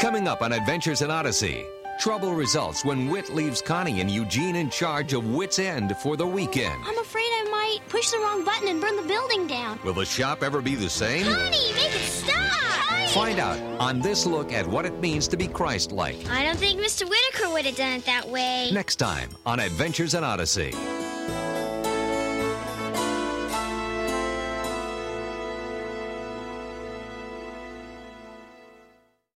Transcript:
Coming up on Adventures in Odyssey, trouble results when Whit leaves Connie and Eugene in charge of Whit's End for the weekend. I'm afraid I might push the wrong button and burn the building down. Will the shop ever be the same? Connie, make it stop! Connie! Find out on this look at what it means to be Christ-like. I don't think Mr. Whitaker would have done it that way. Next time on Adventures in Odyssey.